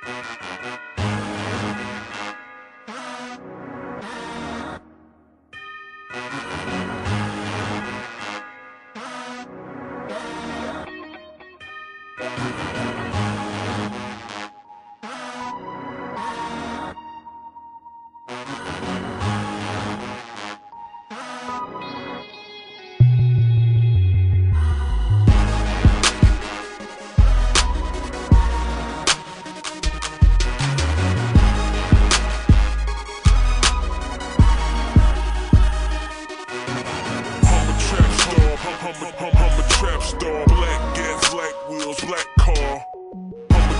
I'm a trap star, black gas, black wheels, black car. I'm a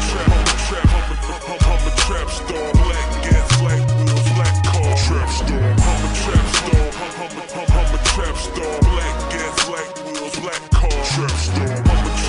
trap star, black gas, black wheels, black car. Trap star, I'm a trap star, I'm a trap star, black gas, black wheels, black car. Trap star, I'm a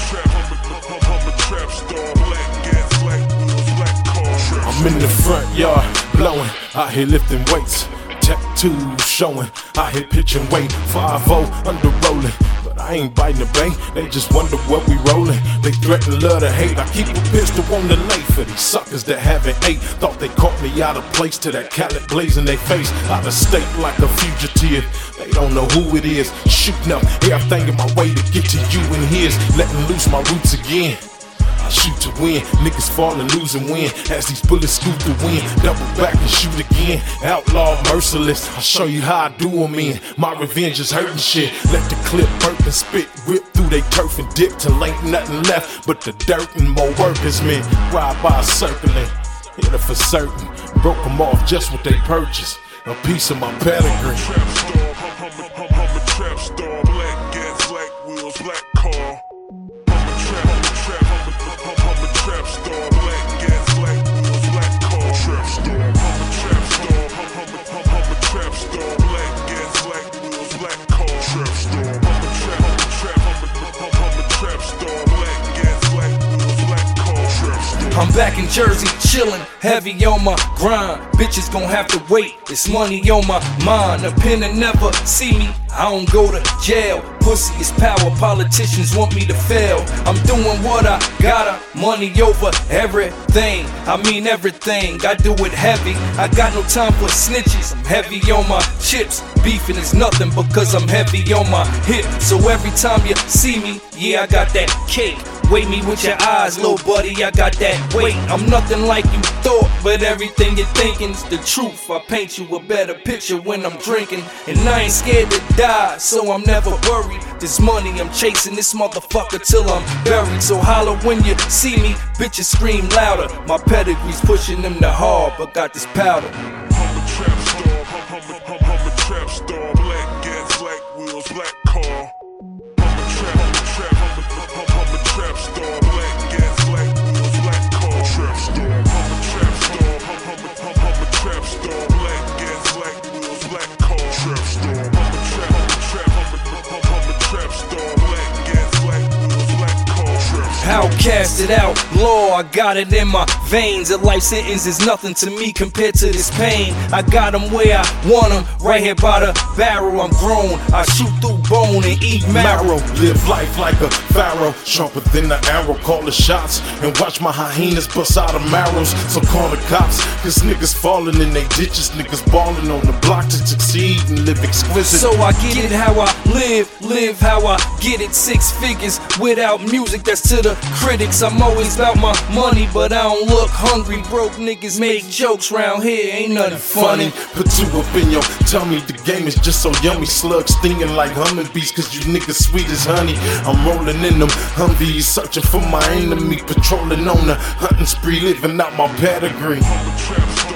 trap star, black gas, black wheels, black car. I'm in the front yard, blowing, out here lifting weights. Tattoos showing, out here pitching weight. 5-0 under rolling, but I ain't biting the bait. They just wonder what we rolling. They threaten, love to hate. I keep a pistol on the lay for these suckers that haven't ate. Thought they caught me out of place to that Cali blazing they face. Out of state like a fugitive. They don't know who it is. Shooting up everything in my way to get to you and his. Letting loose my roots again. I shoot to win, niggas fall and lose and win. As these bullets scoop the wind, double back and shoot again. Outlaw merciless, I'll show you how I do them in. My revenge is hurting shit. Let the clip burp and spit, rip through they turf and dip till ain't nothing left but the dirt and more workers men. Ride by circling, hit it for certain. Broke them off just what they purchased. A piece of my pedigree. I'm a trap star, black gas, black wheels, black car. I'm a trap star, black gas, black wheels, black car. Trap star, I'm a trap star, black gas, black wheels, black car. Trap star, I'm a trap star, black gas, black wheels, black car. Trap star. I'm back in Jersey, chillin', heavy on my grind. Bitches gon' have to wait, it's money on my mind. A penner never see me, I don't go to jail. Pussy is power, politicians want me to fail. I'm doing what I gotta, money over everything. I mean everything, I do it heavy. I got no time for snitches, I'm heavy on my chips. Beefing is nothing because I'm heavy on my hip. So every time you see me, yeah, I got that cake. Weigh me with your eyes, little buddy, I got that weight. I'm nothing like you thought, but everything you're thinking's the truth. I paint you a better picture when I'm drinking, and I ain't scared to die, so I'm never worried. This money, I'm chasing this motherfucker till I'm buried. So holler when you see me, bitches scream louder. My pedigree's pushing them to hard, but got this powder. I'm a trap star, I'm a trap star, black gas, black wheels, black car. I'm a trap star, black gas, black wheels, black car. Trap star, I'm a trap star, black gas, black wheels, black car. Trap star, I'm a trap star, black gas, black wheels, black car. Outcasted outlaw, I got it in my veins. A life sentence is nothing to me compared to this pain. I got them where I want them, right here by the barrel. I'm grown, I shoot through bone and eat marrow. Live life like a pharaoh, sharper than the arrow. Call the shots and watch my hyenas bust out of marrows. So call the cops, cause niggas falling in they ditches. Niggas balling on the block to succeed and live exquisite. So I get it how I live how I get it. 6 figures without music, that's to the critics. I'm always about my money, but I don't look hungry. Broke niggas make jokes round here, ain't nothing funny. Put you up in your tummy, the game is just so yummy. Slugs stinging like hummingbee, cause you niggas sweet as honey. I'm rolling in them Humvees, searching for my enemy. Patrolling on the hunting spree, living out my pedigree. I'm a trap star.